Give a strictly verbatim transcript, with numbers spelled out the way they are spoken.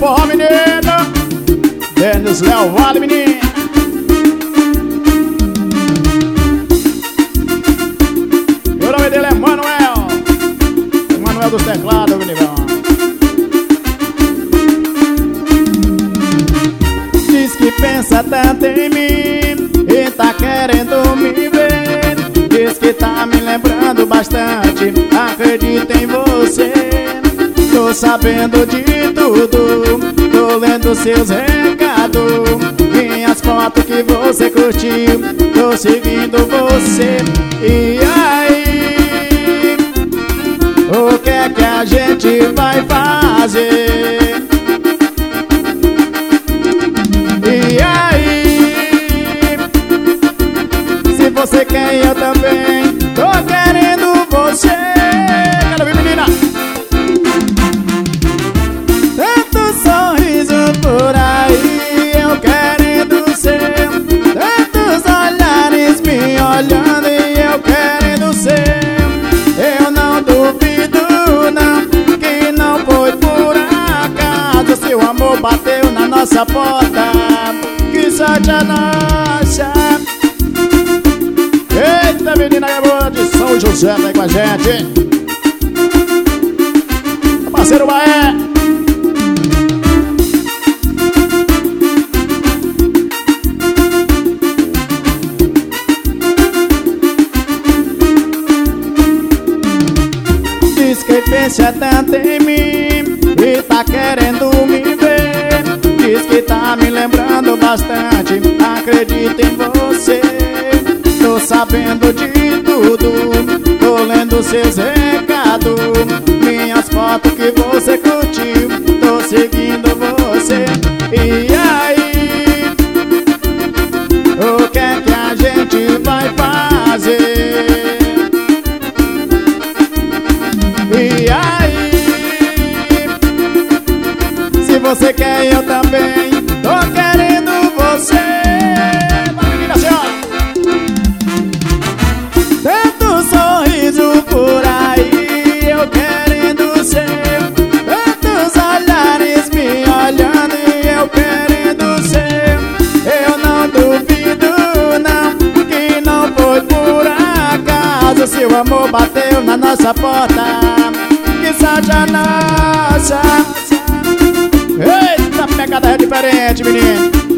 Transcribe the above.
forró, menino. Denis Léo Vale, menino. O nome dele é Manuel. Manuel dos teclados, menino. Diz que pensa tanto em mim e tá querendo me ver. Diz que tá me lembrando bastante, acredita em você. Tô sabendo de tudo, tô lendo seus recados, minhas fotos que você curtiu, tô seguindo você. E aí, o que é que a gente vai fazer? E aí, se você quer eu também, tô querendo você. Quero ver, menina. Tanto sorriso por aí, eu querendo ser. Tantos olhares me olhando e eu querendo ser. Eu não duvido não, que não foi por acaso. Seu amor bateu na nossa porta, que sorte a nossa. Eita, menina é boa de São José, tá aí com a gente. Parceiro Baé. Diz que pensa tanto em mim e tá querendo me ver. Diz que tá me lembrando bastante, acredita em você. Tô sabendo de tudo, tô lendo seus recados, minhas fotos que você curtiu, tô seguindo você. E aí, o que é que a gente vai fazer? E aí, se você quer eu também, tô querendo você. Vai, menina, senhora. Tanto sorriso por aí, eu querendo ser. Tantos olhares me olhando e eu querendo ser. Eu não duvido não, que não foi por acaso. Seu amor bateu na nossa porta, que sorte a nossa. Eita, pegada é diferente, menino.